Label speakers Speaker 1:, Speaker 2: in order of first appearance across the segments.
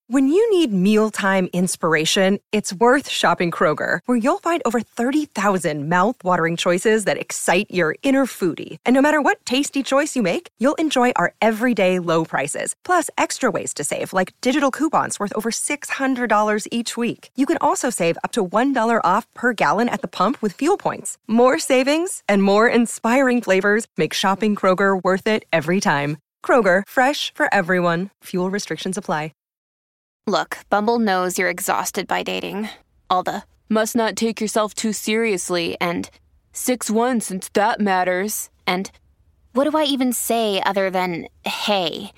Speaker 1: When you need mealtime inspiration, it's worth shopping Kroger, where you'll find over 30,000 mouth-watering choices that excite your inner foodie. And no matter what tasty choice you make, you'll enjoy our everyday low prices, plus extra ways to save, like digital coupons worth over $600 each week. You can also save up to $1 off per gallon at the pump with fuel points. More savings and more inspiring flavors make shopping Kroger worth it every time. Kroger, fresh for everyone. Fuel restrictions apply.
Speaker 2: Look, Bumble knows you're exhausted by dating. All the, must not take yourself too seriously, and 6'1" since that matters, and what do I even say other than, hey?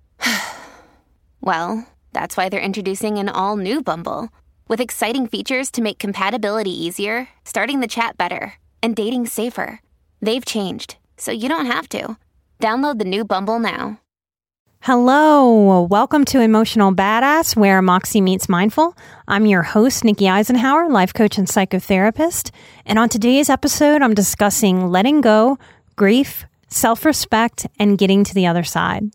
Speaker 2: Well, that's why they're introducing an all-new Bumble, with exciting features to make compatibility easier, starting the chat better, and dating safer. They've changed, so you don't have to. Download the new Bumble now.
Speaker 3: Hello, welcome to Emotional Badass, where Moxie meets Mindful. I'm your host, Nikki Eisenhower, life coach and psychotherapist. And on today's episode, I'm discussing letting go, grief, self-respect, and getting to the other side.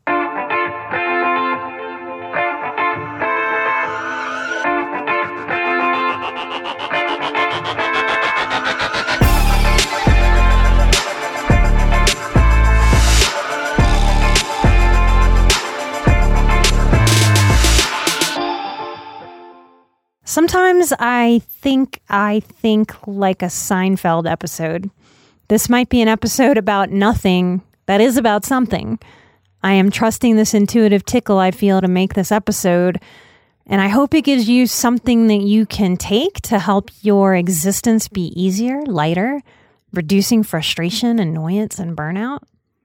Speaker 3: Sometimes I think like a Seinfeld episode. This might be an episode about nothing that is about something. I am trusting this intuitive tickle I feel to make this episode, and I hope it gives you something that you can take to help your existence be easier, lighter, reducing frustration, annoyance, and burnout.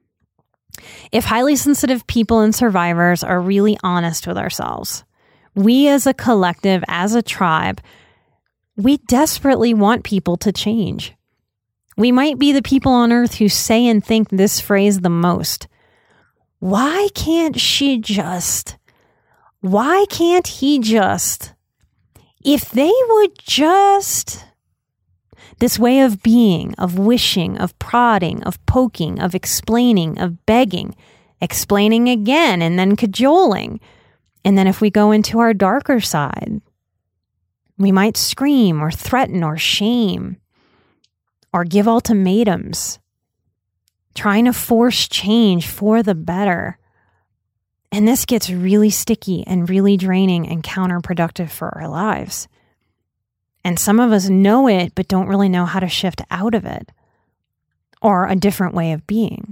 Speaker 3: If highly sensitive people and survivors are really honest with ourselves, we as a collective, as a tribe, we desperately want people to change. We might be the people on earth who say and think this phrase the most. Why can't she just? Why can't he just? If they would just. This way of being, of wishing, of prodding, of poking, of explaining, of begging, explaining again and then cajoling. And then if we go into our darker side, we might scream or threaten or shame or give ultimatums, trying to force change for the better. And this gets really sticky and really draining and counterproductive for our lives. And some of us know it, but don't really know how to shift out of it or a different way of being.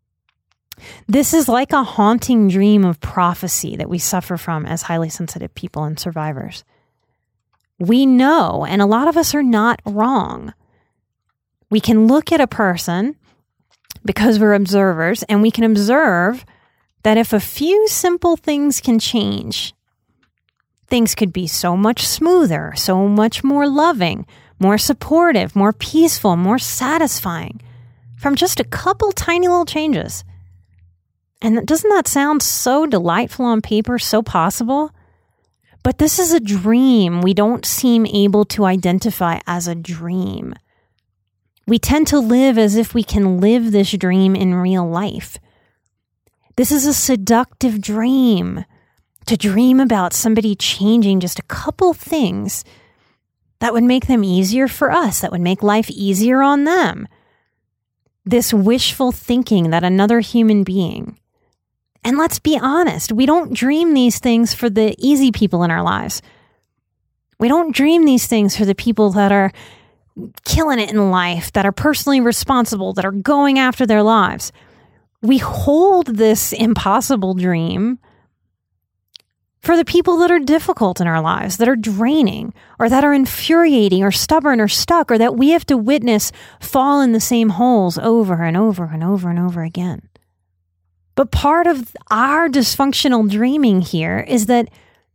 Speaker 3: This is like a haunting dream of prophecy that we suffer from as highly sensitive people and survivors. We know, and a lot of us are not wrong. We can look at a person because we're observers, and we can observe that if a few simple things can change, things could be so much smoother, so much more loving, more supportive, more peaceful, more satisfying from just a couple tiny little changes. And doesn't that sound so delightful on paper, so possible? But this is a dream we don't seem able to identify as a dream. We tend to live as if we can live this dream in real life. This is a seductive dream, to dream about somebody changing just a couple things that would make them easier for us, that would make life easier on them. This wishful thinking that another human being. And let's be honest, we don't dream these things for the easy people in our lives. We don't dream these things for the people that are killing it in life, that are personally responsible, that are going after their lives. We hold this impossible dream for the people that are difficult in our lives, that are draining, or that are infuriating, or stubborn, or stuck, or that we have to witness fall in the same holes over and over and over and over again. But part of our dysfunctional dreaming here is that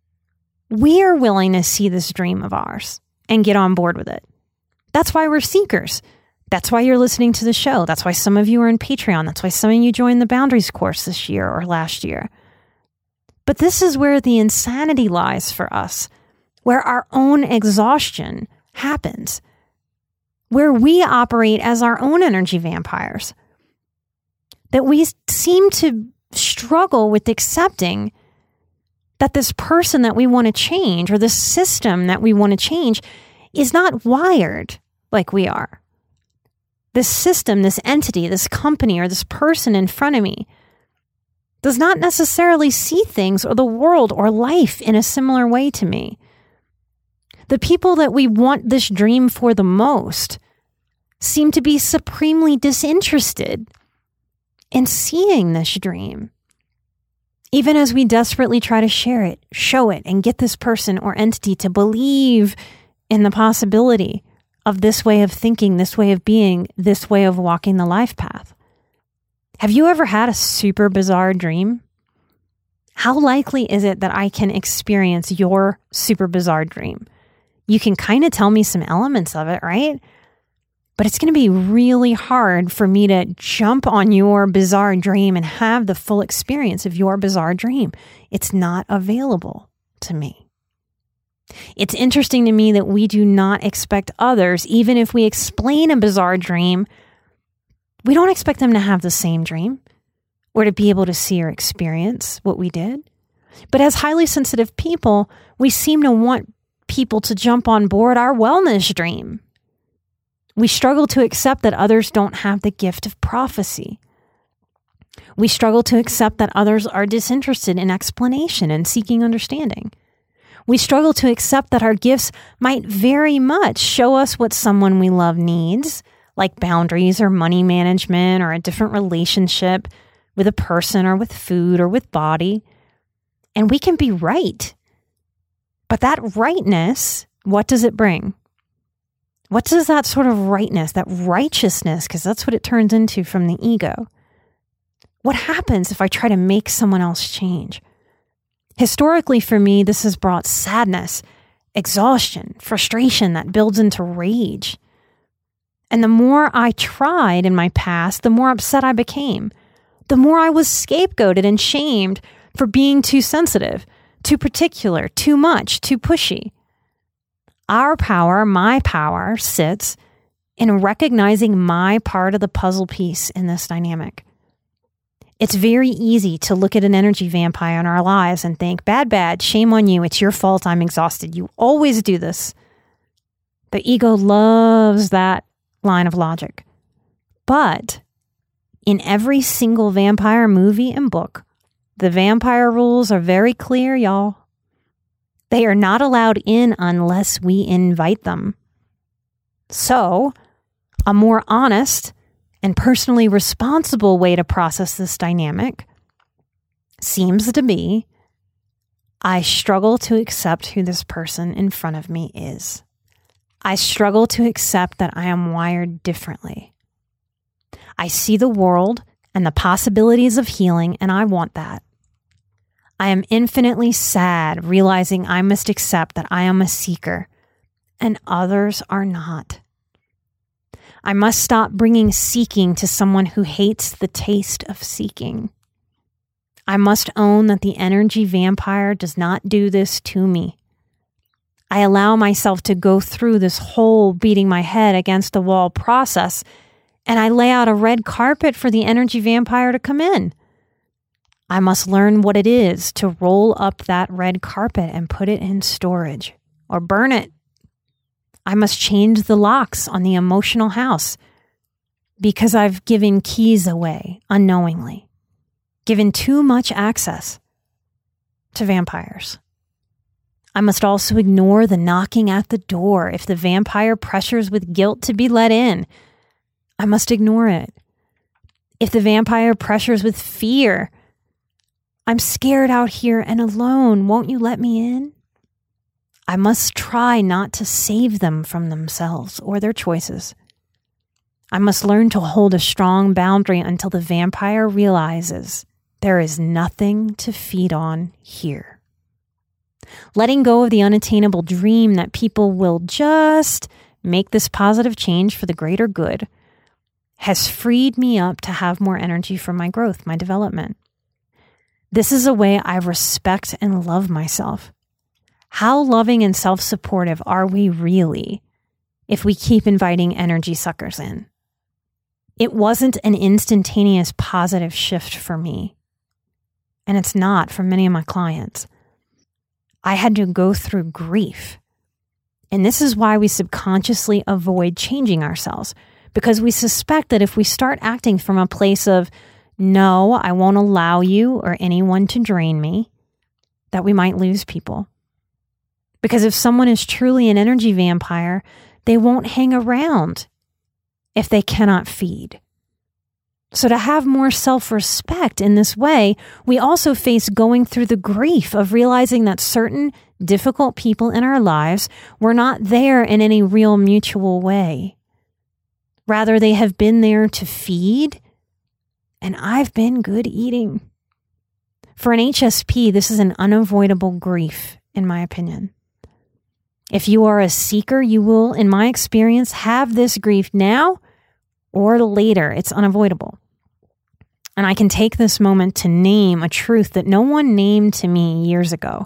Speaker 3: we are willing to see this dream of ours and get on board with it. That's why we're seekers. That's why you're listening to the show. That's why some of you are in Patreon. That's why some of you joined the Boundaries course this year or last year. But this is where the insanity lies for us, where our own exhaustion happens, where we operate as our own energy vampires. That we seem to struggle with accepting that this person that we want to change or this system that we want to change is not wired like we are. This system, this entity, this company, or this person in front of me does not necessarily see things or the world or life in a similar way to me. The people that we want this dream for the most seem to be supremely disinterested in seeing this dream. Even as we desperately try to share it, show it, and get this person or entity to believe in the possibility of this way of thinking, this way of being, this way of walking the life path. Have you ever had a super bizarre dream? How likely is it that I can experience your super bizarre dream? You can kind of tell me some elements of it, right? But it's going to be really hard for me to jump on your bizarre dream and have the full experience of your bizarre dream. It's not available to me. It's interesting to me that we do not expect others, even if we explain a bizarre dream, we don't expect them to have the same dream or to be able to see or experience what we did. But as highly sensitive people, we seem to want people to jump on board our wellness dream. We struggle to accept that others don't have the gift of prophecy. We struggle to accept that others are disinterested in explanation and seeking understanding. We struggle to accept that our gifts might very much show us what someone we love needs, like boundaries or money management or a different relationship with a person or with food or with body. And we can be right. But that rightness, what does it bring? What does that sort of rightness, that righteousness, because that's what it turns into from the ego, what happens if I try to make someone else change? Historically, for me, this has brought sadness, exhaustion, frustration that builds into rage. And the more I tried in my past, the more upset I became. The more I was scapegoated and shamed for being too sensitive, too particular, too much, too pushy. Our power, my power, sits in recognizing my part of the puzzle piece in this dynamic. It's very easy to look at an energy vampire in our lives and think, bad, shame on you, it's your fault, I'm exhausted. You always do this. The ego loves that line of logic. But in every single vampire movie and book, the vampire rules are very clear, y'all. They are not allowed in unless we invite them. So, a more honest and personally responsible way to process this dynamic seems to be, I struggle to accept who this person in front of me is. I struggle to accept that I am wired differently. I see the world and the possibilities of healing, and I want that. I am infinitely sad realizing I must accept that I am a seeker and others are not. I must stop bringing seeking to someone who hates the taste of seeking. I must own that the energy vampire does not do this to me. I allow myself to go through this whole beating my head against the wall process, and I lay out a red carpet for the energy vampire to come in. I must learn what it is to roll up that red carpet and put it in storage or burn it. I must change the locks on the emotional house because I've given keys away unknowingly, given too much access to vampires. I must also ignore the knocking at the door if the vampire pressures with guilt to be let in. I must ignore it. If the vampire pressures with fear, I'm scared out here and alone, won't you let me in? I must try not to save them from themselves or their choices. I must learn to hold a strong boundary until the vampire realizes there is nothing to feed on here. Letting go of the unattainable dream that people will just make this positive change for the greater good has freed me up to have more energy for my growth, my development. This is a way I respect and love myself. How loving and self-supportive are we really if we keep inviting energy suckers in? It wasn't an instantaneous positive shift for me, and it's not for many of my clients. I had to go through grief. And this is why we subconsciously avoid changing ourselves, because we suspect that if we start acting from a place of, no, I won't allow you or anyone to drain me, that we might lose people. Because if someone is truly an energy vampire, they won't hang around if they cannot feed. So to have more self-respect in this way, we also face going through the grief of realizing that certain difficult people in our lives were not there in any real mutual way. Rather, they have been there to feed, and I've been good eating. For an HSP, this is an unavoidable grief, in my opinion. If you are a seeker, you will, in my experience, have this grief now or later. It's unavoidable. And I can take this moment to name a truth that no one named to me years ago.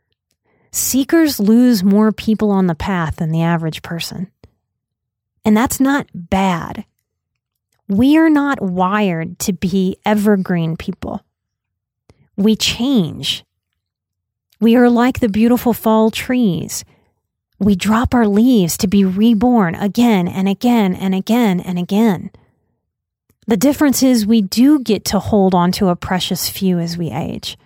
Speaker 3: Seekers lose more people on the path than the average person. And that's not bad. We are not wired to be evergreen people. We change. We are like the beautiful fall trees. We drop our leaves to be reborn again and again and again and again. The difference is we do get to hold on to a precious few as we age.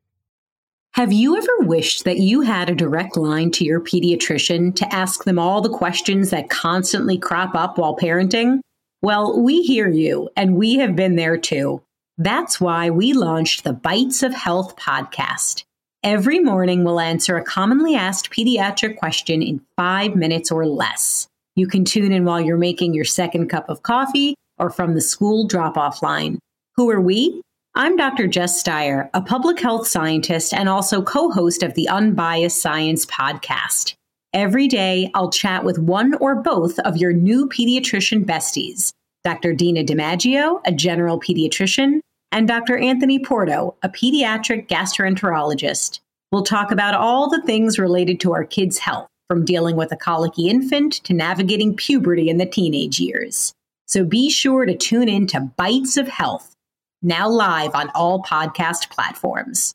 Speaker 4: Have you ever wished that you had a direct line to your pediatrician to ask them all the questions that constantly crop up while parenting? Well, we hear you, and we have been there too. That's why we launched the Bites of Health podcast. Every morning, we'll answer a commonly asked pediatric question in 5 minutes or less. You can tune in while you're making your second cup of coffee or from the school drop-off line. Who are we? I'm Dr. Jess Steyer, a public health scientist and also co-host of the Unbiased Science podcast. Every day, I'll chat with one or both of your new pediatrician besties, Dr. Dina DiMaggio, a general pediatrician, and Dr. Anthony Porto, a pediatric gastroenterologist. We'll talk about all the things related to our kids' health, from dealing with a colicky infant to navigating puberty in the teenage years. So be sure to tune in to Bites of Health, now live on all podcast platforms.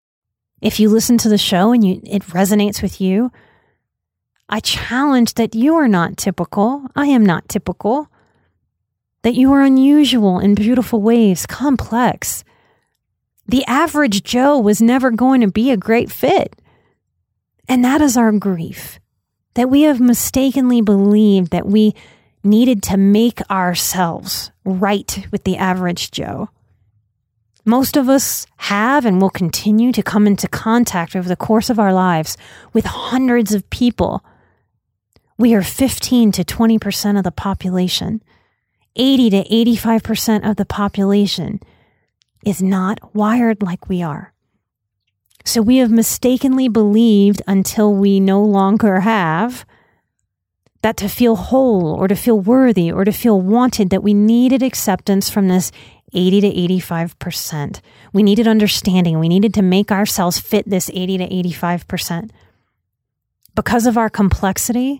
Speaker 3: If you listen to the show and it resonates with you, I challenge that you are not typical. I am not typical. That you are unusual in beautiful ways, complex. The average Joe was never going to be a great fit. And that is our grief. That we have mistakenly believed that we needed to make ourselves right with the average Joe. Most of us have and will continue to come into contact over the course of our lives with hundreds of people. We are 15 to 20% of the population. 80 to 85% of the population is not wired like we are. So we have mistakenly believed until we no longer have that to feel whole or to feel worthy or to feel wanted, that we needed acceptance from this 80 to 85%. We needed understanding. We needed to make ourselves fit this 80 to 85%. Because of our complexity,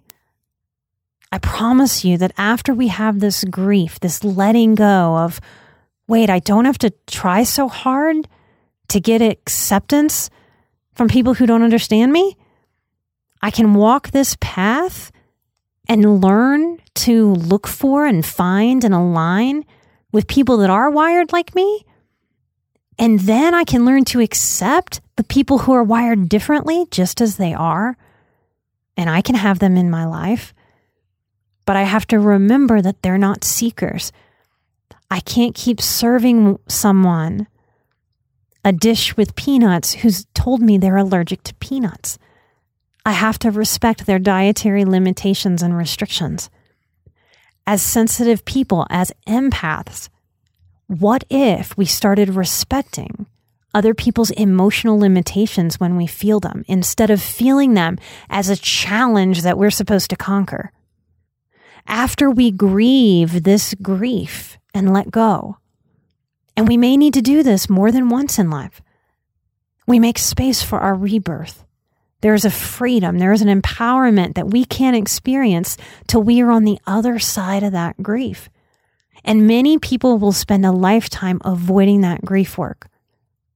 Speaker 3: I promise you that after we have this grief, this letting go of, wait, I don't have to try so hard to get acceptance from people who don't understand me. I can walk this path and learn to look for and find and align with people that are wired like me. And then I can learn to accept the people who are wired differently just as they are. And I can have them in my life. But I have to remember that they're not seekers. I can't keep serving someone a dish with peanuts who's told me they're allergic to peanuts. I have to respect their dietary limitations and restrictions. As sensitive people, as empaths, what if we started respecting other people's emotional limitations when we feel them, instead of feeling them as a challenge that we're supposed to conquer? After we grieve this grief and let go, and we may need to do this more than once in life, we make space for our rebirth. There's a freedom, there's an empowerment that we can't experience till we are on the other side of that grief. And many people will spend a lifetime avoiding that grief work.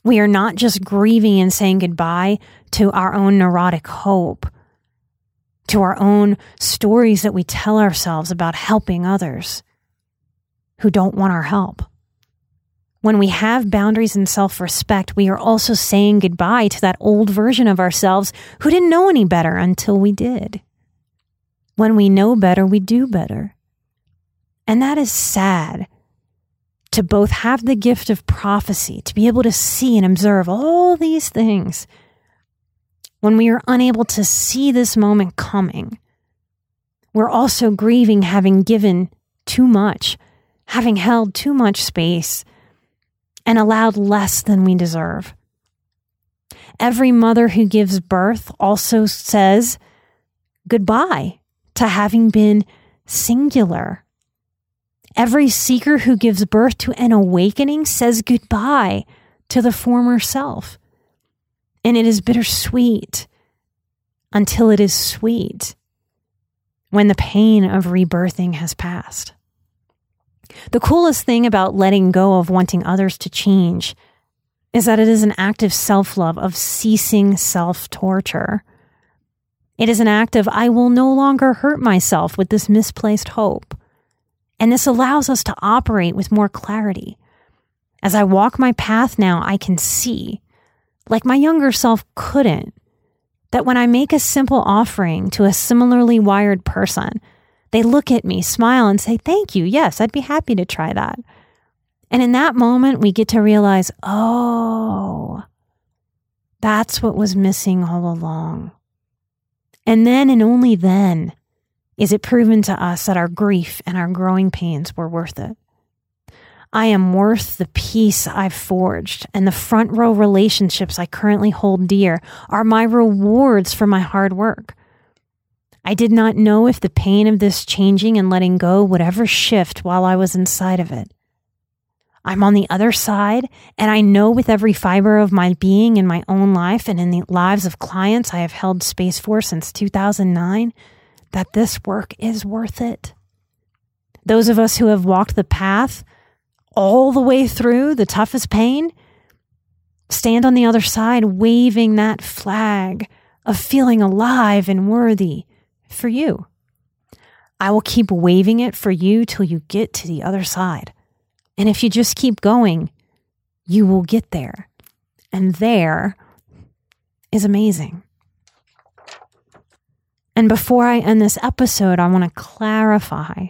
Speaker 3: We are not just grieving and saying goodbye to our own neurotic hope, to our own stories that we tell ourselves about helping others who don't want our help. When we have boundaries and self-respect, we are also saying goodbye to that old version of ourselves who didn't know any better until we did. When we know better, we do better. And that is sad, to both have the gift of prophecy, to be able to see and observe all these things, when we are unable to see this moment coming. We're also grieving having given too much, having held too much space, and allowed less than we deserve. Every mother who gives birth also says goodbye to having been singular. Every seeker who gives birth to an awakening says goodbye to the former self. And it is bittersweet until it is sweet when the pain of rebirthing has passed. The coolest thing about letting go of wanting others to change is that it is an act of self-love, of ceasing self-torture. It is an act of, I will no longer hurt myself with this misplaced hope. And this allows us to operate with more clarity. As I walk my path now, I can see, like my younger self couldn't, that when I make a simple offering to a similarly wired person, they look at me, smile, and say, thank you. Yes, I'd be happy to try that. And in that moment, we get to realize, oh, that's what was missing all along. And then and only then is it proven to us that our grief and our growing pains were worth it. I am worth the peace I've forged, and the front row relationships I currently hold dear are my rewards for my hard work. I did not know if the pain of this changing and letting go would ever shift while I was inside of it. I'm on the other side, and I know with every fiber of my being in my own life and in the lives of clients I have held space for since 2009, that this work is worth it. Those of us who have walked the path all the way through the toughest pain stand on the other side waving that flag of feeling alive and worthy for you. I will keep waving it for you till you get to the other side. And if you just keep going, you will get there. And there is amazing. And before I end this episode, I want to clarify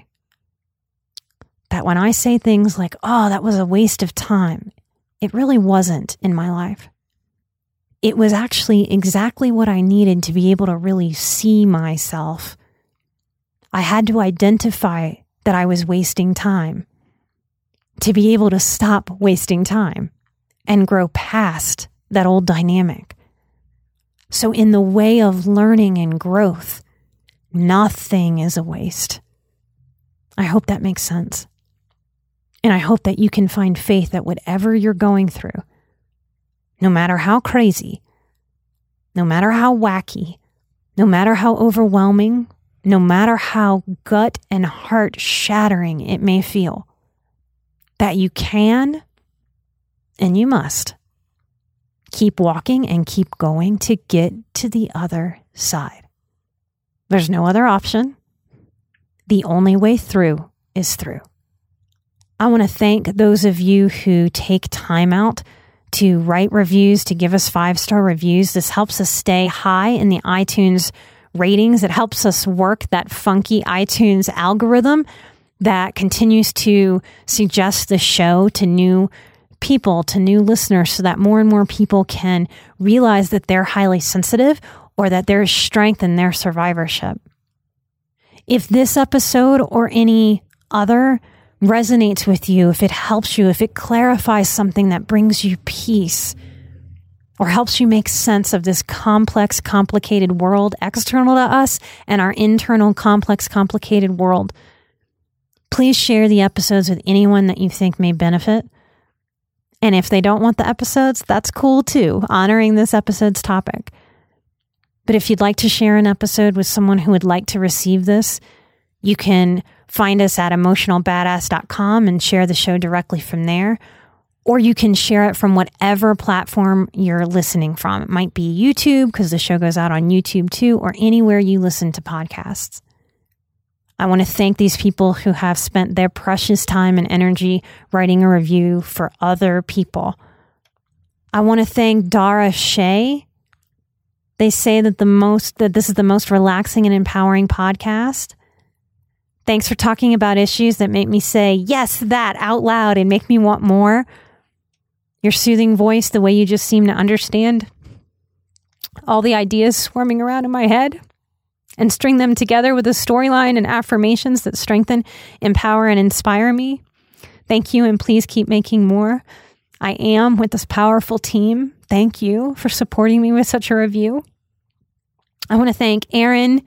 Speaker 3: that when I say things like, oh, that was a waste of time, it really wasn't in my life. It was actually exactly what I needed to be able to really see myself. I had to identify that I was wasting time to be able to stop wasting time and grow past that old dynamic. So in the way of learning and growth, nothing is a waste. I hope that makes sense. And I hope that you can find faith that whatever you're going through, no matter how crazy, no matter how wacky, no matter how overwhelming, no matter how gut and heart shattering it may feel, that you can and you must keep walking and keep going to get to the other side. There's no other option. The only way through is through. I want to thank those of you who take time out to write reviews, to give us 5-star reviews. This helps us stay high in the iTunes ratings. It helps us work that funky iTunes algorithm that continues to suggest the show to new people, to new listeners, so that more and more people can realize that they're highly sensitive or that there is strength in their survivorship. If this episode or any other resonates with you, if it helps you, if it clarifies something that brings you peace or helps you make sense of this complex, complicated world external to us and our internal complex, complicated world, please share the episodes with anyone that you think may benefit. And if they don't want the episodes, that's cool too, honoring this episode's topic. But if you'd like to share an episode with someone who would like to receive this, you can find us at emotionalbadass.com and share the show directly from there. or you can share it from whatever platform you're listening from. It might be YouTube, because the show goes out on YouTube too, or anywhere you listen to podcasts. I want to thank these people who have spent their precious time and energy writing a review for other people. I want to thank Dara Shea. They say that this is the most relaxing and empowering podcast. Thanks for talking about issues that make me say, yes, that out loud and make me want more. Your soothing voice, the way you just seem to understand all the ideas swarming around in my head and string them together with a storyline and affirmations that strengthen, empower, and inspire me. Thank you, and please keep making more. I am with this powerful team. Thank you for supporting me with such a review. I want to thank Aaron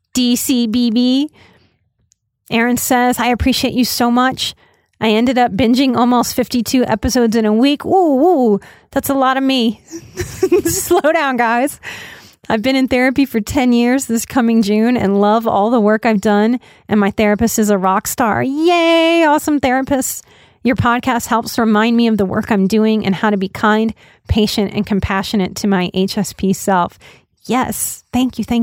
Speaker 3: DCBB. Aaron says, I appreciate you so much. I ended up binging almost 52 episodes in a week. Ooh, that's a lot of me. Slow down, guys. I've been in therapy for 10 years this coming June and love all the work I've done. And my therapist is a rock star. Yay, awesome therapist. Your podcast helps remind me of the work I'm doing and how to be kind, patient, and compassionate to my HSP self. Yes, thank you.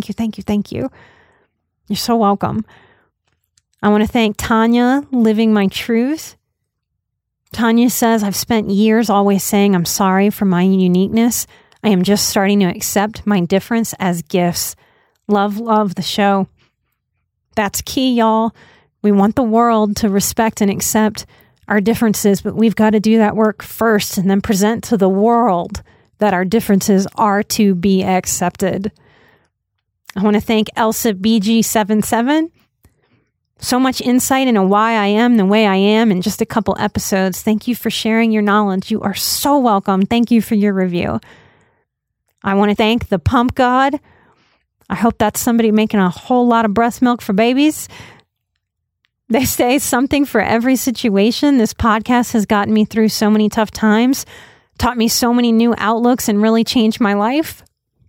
Speaker 3: You're so welcome. I want to thank Tanya, Living My Truth. Tanya says, I've spent years always saying I'm sorry for my uniqueness. I am just starting to accept my difference as gifts. Love the show. That's key, y'all. We want the world to respect and accept our differences, but we've got to do that work first and then present to the world that our differences are to be accepted. I want to thank Elsa BG77. So much insight into why I am the way I am in just a couple episodes. Thank you for sharing your knowledge. You are so welcome. Thank you for your review. I want to thank the Pump God. I hope that's somebody making a whole lot of breast milk for babies. They say something for every situation. This podcast has gotten me through so many tough times, taught me so many new outlooks, and really changed my life.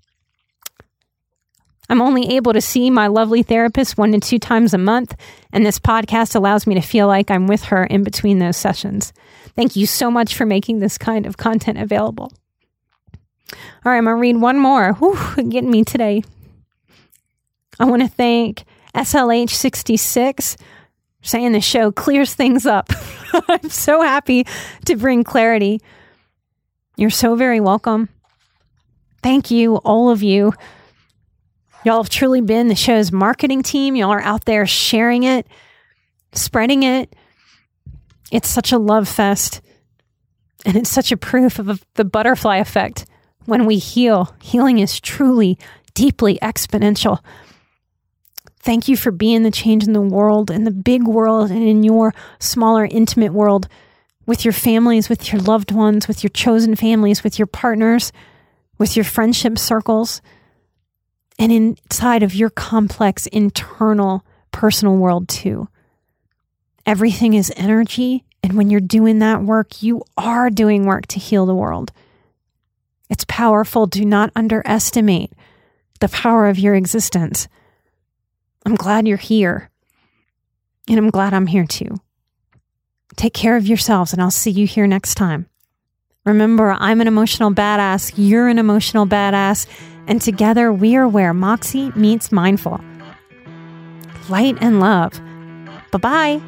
Speaker 3: I'm only able to see my lovely therapist 1 to 2 times a month, and this podcast allows me to feel like I'm with her in between those sessions. Thank you so much for making this kind of content available. All right, I'm going to read one more. Whew, getting me today. I want to thank SLH66 saying the show clears things up. I'm so happy to bring clarity. You're so very welcome. Thank you, all of you. Y'all have truly been the show's marketing team. Y'all are out there sharing it, spreading it. It's such a love fest. And it's such a proof of the butterfly effect. When we heal, healing is truly, deeply exponential. Thank you for being the change in the world, in the big world, and in your smaller, intimate world, with your families, with your loved ones, with your chosen families, with your partners, with your friendship circles, and inside of your complex, internal, personal world too. Everything is energy, and when you're doing that work, you are doing work to heal the world. It's powerful. Do not underestimate the power of your existence. I'm glad you're here. And I'm glad I'm here too. Take care of yourselves, and I'll see you here next time. Remember, I'm an emotional badass. You're an emotional badass. And together we are where Moxie meets mindful. Light and love. Bye-bye.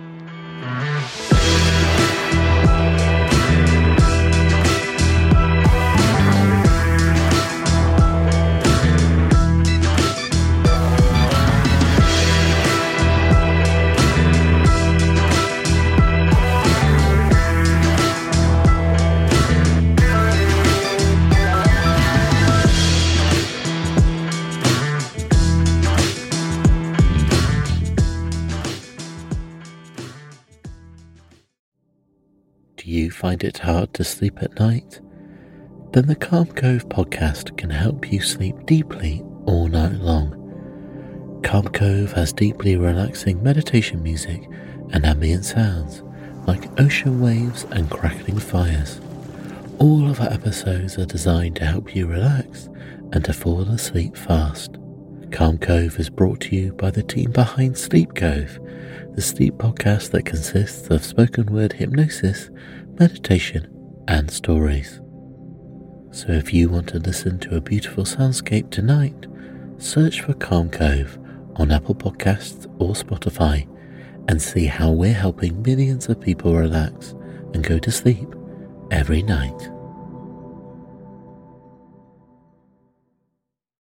Speaker 5: Do you find it hard to sleep at night? Then the Calm Cove podcast can help you sleep deeply all night long. Calm Cove has deeply relaxing meditation music and ambient sounds like ocean waves and crackling fires. All of our episodes are designed to help you relax and to fall asleep fast. Calm Cove is brought to you by the team behind Sleep Cove, the sleep podcast that consists of spoken word hypnosis, meditation, and stories. So if you want to listen to a beautiful soundscape tonight, search for Calm Cove on Apple Podcasts or Spotify and see how we're helping millions of people relax and go to sleep every night.